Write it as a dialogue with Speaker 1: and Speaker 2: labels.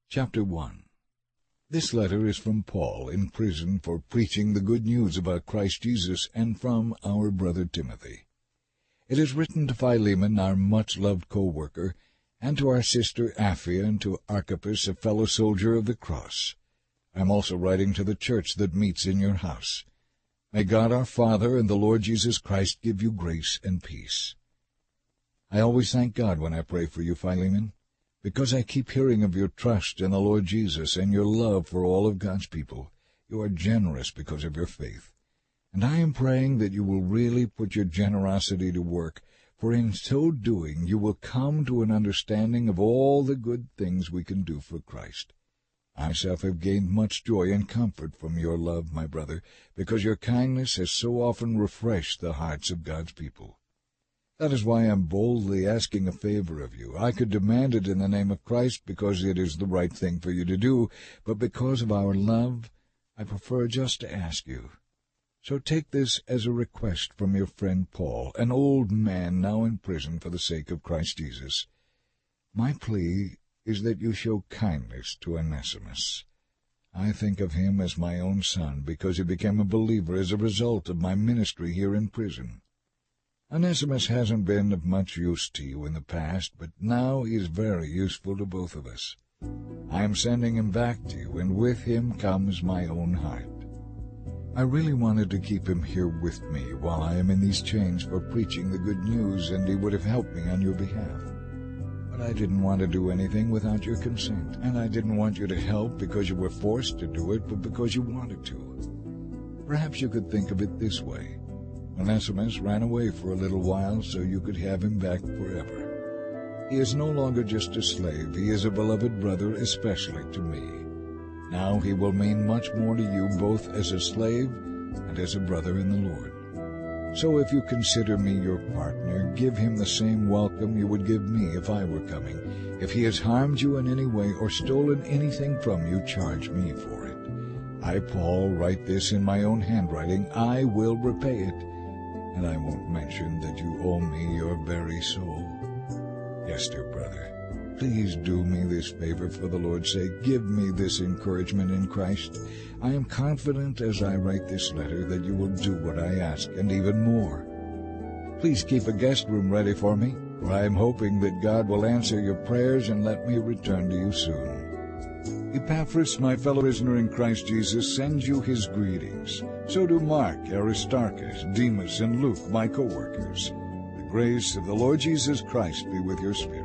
Speaker 1: Chapter 1. This letter is from Paul, in prison for preaching the good news about Christ Jesus, and from our brother Timothy. It is written to Philemon, our much-loved co-worker, and to our sister Apphia, and to Archippus, a fellow soldier of the cross. I am also writing to the church that meets in your house. May God our Father and the Lord Jesus Christ give you grace and peace. I always thank God when I pray for you, Philemon, because I keep hearing of your trust in the Lord Jesus and your love for all of God's people. You are generous because of your faith. And I am praying that you will really put your generosity to work, for in so doing you will come to an understanding of all the good things we can do for Christ. I myself have gained much joy and comfort from your love, my brother, because your kindness has so often refreshed the hearts of God's people. That is why I am boldly asking a favor of you. I could demand it in the name of Christ because it is the right thing for you to do, but because of our love, I prefer just to ask you. So take this as a request from your friend Paul, an old man now in prison for the sake of Christ Jesus. My plea is that you show kindness to Onesimus. I think of him as my own son because he became a believer as a result of my ministry here in prison. Onesimus hasn't been of much use to you in the past, but now he is very useful to both of us. I am sending him back to you, and with him comes my own heart. I really wanted to keep him here with me while I am in these chains for preaching the good news, and he would have helped me on your behalf. But I didn't want to do anything without your consent, and I didn't want you to help because you were forced to do it, but because you wanted to. Perhaps you could think of it this way. Onesimus ran away for a little while so you could have him back forever. He is no longer just a slave. He is a beloved brother, especially to me. Now he will mean much more to you both as a slave and as a brother in the Lord. So if you consider me your partner, give him the same welcome you would give me if I were coming. If he has harmed you in any way or stolen anything from you, charge me for it. I, Paul, write this in my own handwriting. I will repay it. And I won't mention that you owe me your very soul. Yes, dear brother, please do me this favor for the Lord's sake. Give me this encouragement in Christ. I am confident as I write this letter that you will do what I ask, and even more. Please keep a guest room ready for me, for I am hoping that God will answer your prayers and let me return to you soon. Epaphras, my fellow prisoner in Christ Jesus, sends you his greetings. So do Mark, Aristarchus, Demas, and Luke, my co-workers. The grace of the Lord Jesus Christ be with your spirit.